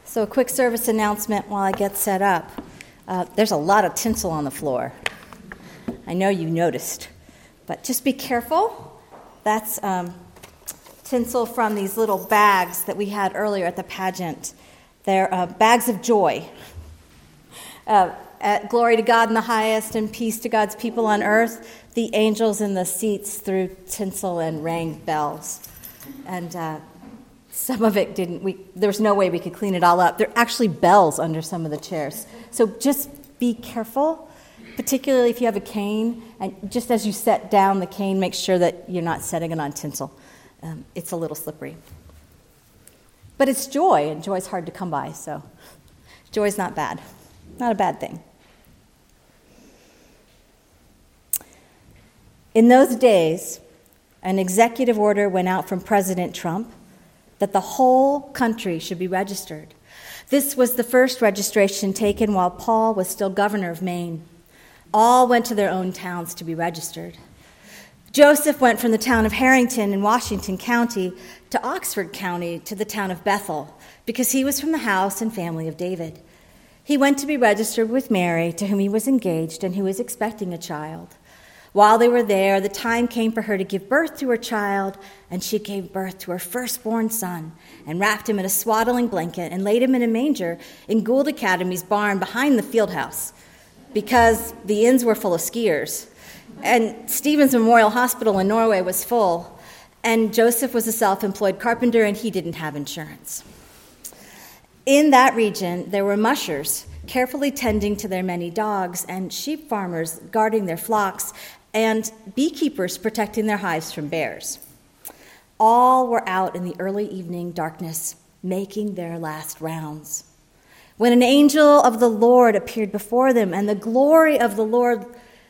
So a quick service announcement while I get set up. There's a lot of tinsel on the floor. I know you noticed, but just be careful. That's tinsel from these little bags that we had earlier at the pageant. They're bags of joy. Glory to God in the highest and peace to God's people on earth. The angels in the seats threw tinsel and rang bells. And some of it there was no way we could clean it all up. There are actually bells under some of the chairs. So just be careful, particularly if you have a cane. And just as you set down the cane, make sure that you're not setting it on tinsel. It's a little slippery. But it's joy, and joy's hard to come by, so joy's not bad. Not a bad thing. In those days, an executive order went out from President Trump that the whole country should be registered. This was the first registration taken while Paul was still governor of Maine. All went to their own towns to be registered. Joseph went from the town of Harrington in Washington County to Oxford County to the town of Bethel because he was from the house and family of David. He went to be registered with Mary, to whom he was engaged and who was expecting a child. While they were there, the time came for her to give birth to her child, and she gave birth to her firstborn son and wrapped him in a swaddling blanket and laid him in a manger in Gould Academy's barn behind the field house because the inns were full of skiers. And Stevens Memorial Hospital in Norway was full, and Joseph was a self-employed carpenter, and he didn't have insurance. In that region, there were mushers carefully tending to their many dogs, and sheep farmers guarding their flocks, and beekeepers protecting their hives from bears. All were out in the early evening darkness, making their last rounds, when an angel of the Lord appeared before them, and the glory of the Lord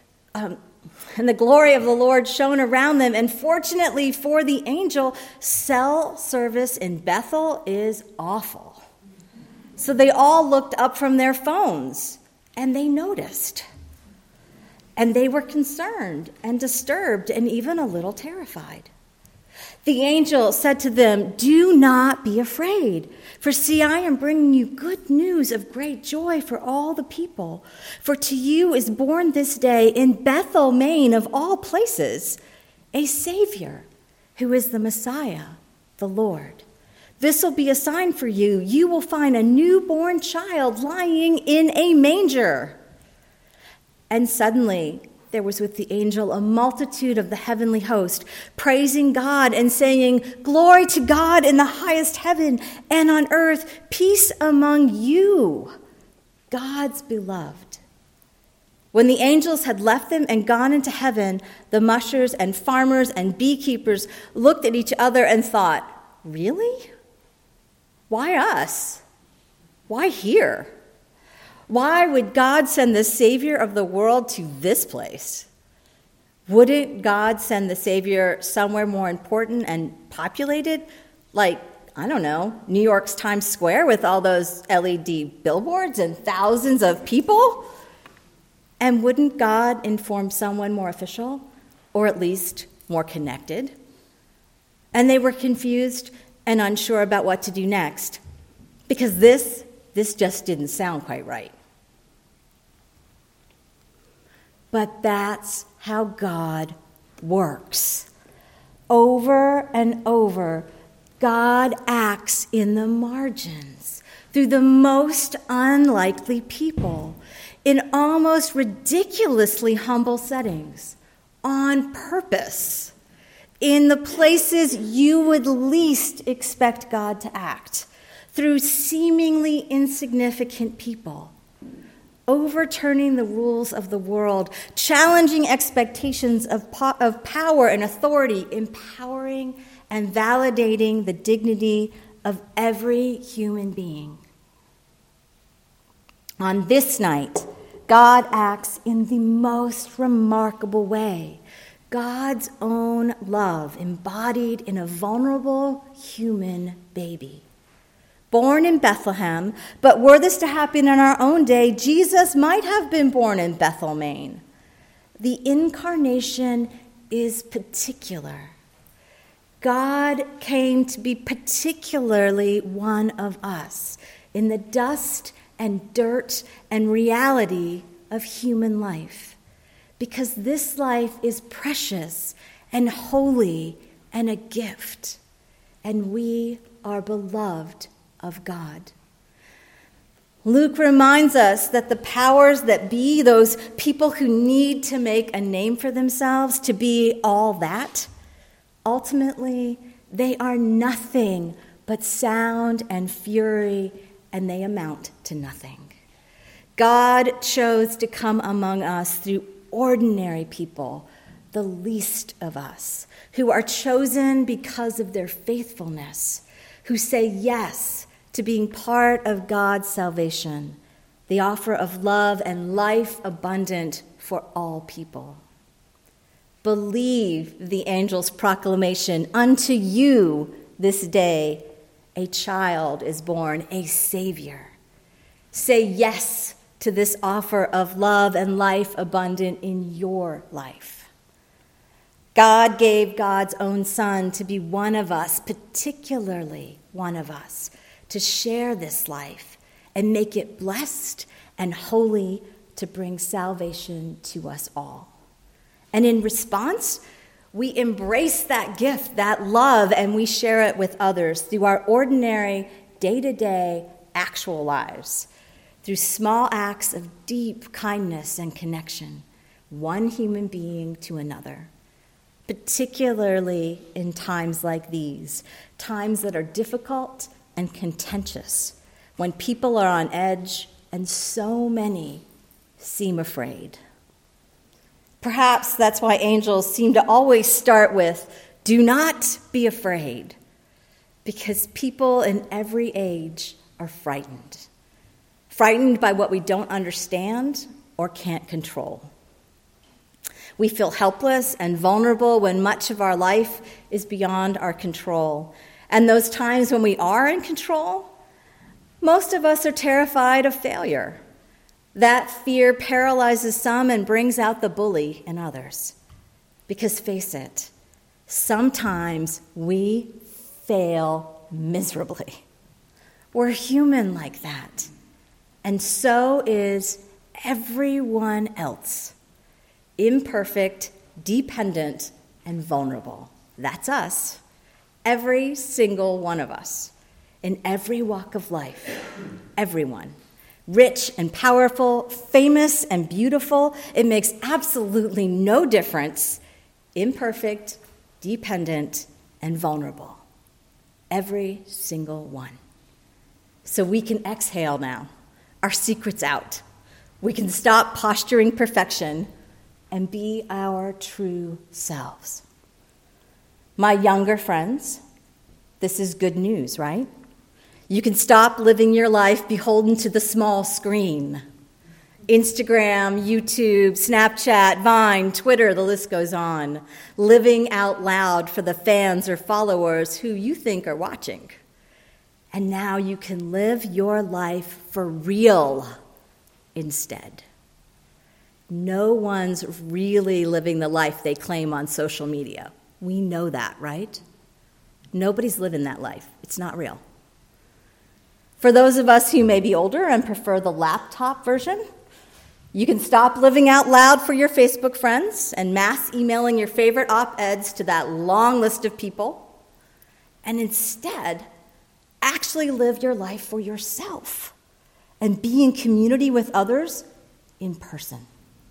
shone around them. And fortunately for the angel, cell service in Bethel is awful. So they all looked up from their phones, and they noticed. And they were concerned and disturbed and even a little terrified. The angel said to them, "Do not be afraid, for see, I am bringing you good news of great joy for all the people. For to you is born this day in Bethel, Maine, of all places, a Savior who is the Messiah, the Lord. This will be a sign for you. You will find a newborn child lying in a manger." And suddenly there was with the angel a multitude of the heavenly host, praising God and saying, "Glory to God in the highest heaven, and on earth peace among you, God's beloved." When the angels had left them and gone into heaven, the mushers and farmers and beekeepers looked at each other and thought, "Really? Why us? Why here? Why would God send the Savior of the world to this place? Wouldn't God send the Savior somewhere more important and populated? Like, I don't know, New York's Times Square with all those LED billboards and thousands of people? And wouldn't God inform someone more official, or at least more connected? And they were confused and unsure about what to do next, because this just didn't sound quite right. But that's how God works. Over and over, God acts in the margins, through the most unlikely people, in almost ridiculously humble settings, on purpose, in the places you would least expect God to act, through seemingly insignificant people, overturning the rules of the world, challenging expectations of power and authority, empowering and validating the dignity of every human being. On this night, God acts in the most remarkable way. God's own love embodied in a vulnerable human baby. Born in Bethlehem, but were this to happen in our own day, Jesus might have been born in Bethel, Maine. The incarnation is particular. God came to be particularly one of us. in the dust and dirt and reality of human life, because this life is precious and holy and a gift, and we are beloved of God. Luke reminds us that the powers that be, those people who need to make a name for themselves, to be all that, ultimately, they are nothing but sound and fury, and they amount to nothing. God chose to come among us through ordinary people, the least of us, who are chosen because of their faithfulness, who say yes to being part of God's salvation, the offer of love and life abundant for all people. Believe the angel's proclamation, unto you this day a child is born, a Savior. Say yes to this offer of love and life abundant in your life. God gave God's own Son to be one of us, particularly one of us, to share this life and make it blessed and holy to bring salvation to us all. And in response, we embrace that gift, that love, and we share it with others through our ordinary, day-to-day, actual lives, through small acts of deep kindness and connection, one human being to another, particularly in times like these, times that are difficult and contentious, when people are on edge and so many seem afraid. Perhaps that's why angels seem to always start with, do not be afraid, because people in every age are frightened by what we don't understand or can't control. We feel helpless and vulnerable when much of our life is beyond our control. And those times when we are in control, most of us are terrified of failure. That fear paralyzes some and brings out the bully in others. Because face it, sometimes we fail miserably. We're human like that. And so is everyone else. Imperfect, dependent, and vulnerable. That's us. Every single one of us. In every walk of life. Everyone. Rich and powerful, famous and beautiful. It makes absolutely no difference. Imperfect, dependent, and vulnerable. Every single one. So we can exhale now. Our secret's out. We can stop posturing perfection and be our true selves. My younger friends, this is good news, right? You can stop living your life beholden to the small screen. Instagram, YouTube, Snapchat, Vine, Twitter, the list goes on. Living out loud for the fans or followers who you think are watching. And now you can live your life for real instead. No one's really living the life they claim on social media. We know that, right? Nobody's living that life. It's not real. For those of us who may be older and prefer the laptop version, you can stop living out loud for your Facebook friends and mass emailing your favorite op-eds to that long list of people, and instead actually live your life for yourself and be in community with others in person.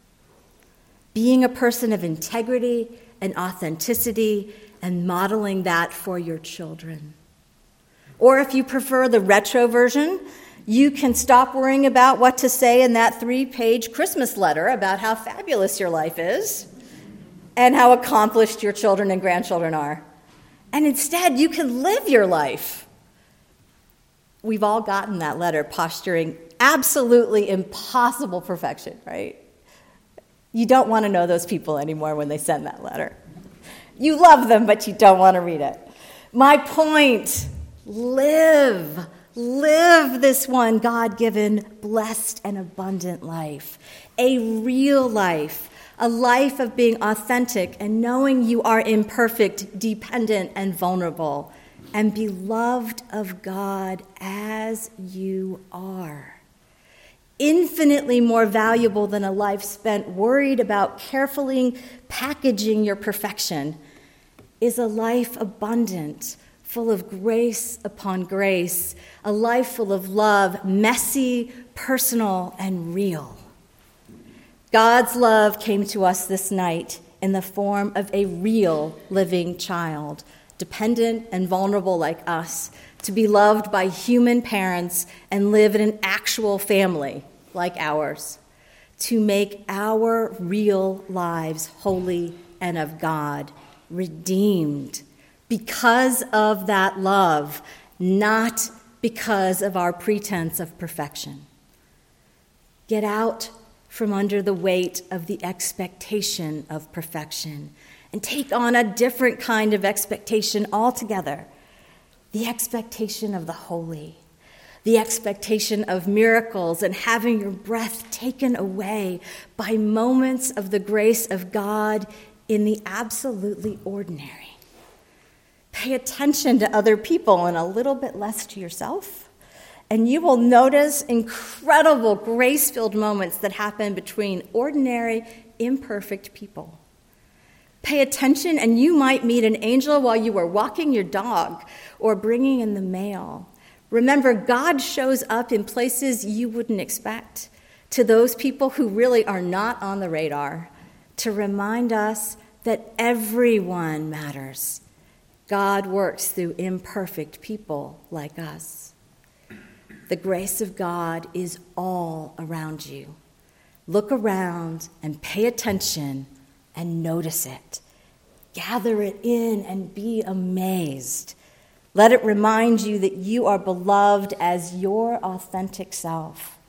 Being a person of integrity and authenticity and modeling that for your children. Or if you prefer the retro version, you can stop worrying about what to say in that 3-page Christmas letter about how fabulous your life is and how accomplished your children and grandchildren are. And instead, you can live your life. We've all gotten that letter posturing absolutely impossible perfection, right? You don't want to know those people anymore when they send that letter. You love them, but you don't want to read it. My point, live this one God-given, blessed, and abundant life. A real life, a life of being authentic and knowing you are imperfect, dependent, and vulnerable, and be loved of God as you are. Infinitely more valuable than a life spent worried about carefully packaging your perfection is a life abundant, full of grace upon grace, a life full of love, messy, personal, and real. God's love came to us this night in the form of a real living child, dependent and vulnerable like us, to be loved by human parents and live in an actual family like ours, to make our real lives holy and of God, redeemed because of that love, not because of our pretense of perfection. Get out from under the weight of the expectation of perfection and take on a different kind of expectation altogether, the expectation of the holy, the expectation of miracles and having your breath taken away by moments of the grace of God in the absolutely ordinary. Pay attention to other people and a little bit less to yourself, and you will notice incredible grace-filled moments that happen between ordinary, imperfect people. Pay attention, and you might meet an angel while you are walking your dog or bringing in the mail. Remember, God shows up in places you wouldn't expect, to those people who really are not on the radar, to remind us that everyone matters. God works through imperfect people like us. The grace of God is all around you. Look around and pay attention and notice it. Gather it in and be amazed. Let it remind you that you are beloved as your authentic self.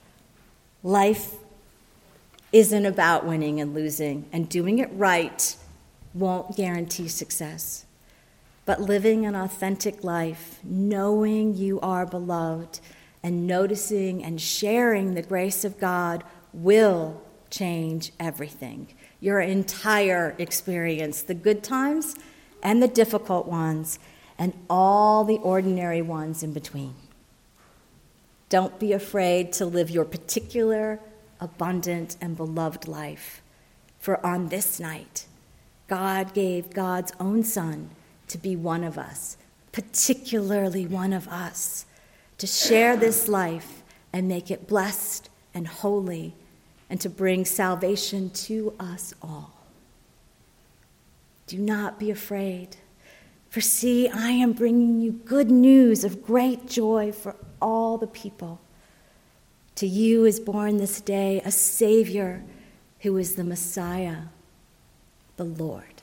Life isn't about winning and losing, and doing it right won't guarantee success. But living an authentic life, knowing you are beloved, and noticing and sharing the grace of God will change everything. Your entire experience, the good times and the difficult ones, and all the ordinary ones in between. Don't be afraid to live your particular, abundant, and beloved life. For on this night, God gave God's own Son to be one of us, particularly one of us, to share this life and make it blessed and holy, and to bring salvation to us all. Do not be afraid, for see, I am bringing you good news of great joy for all the people. To you is born this day a Savior who is the Messiah, the Lord.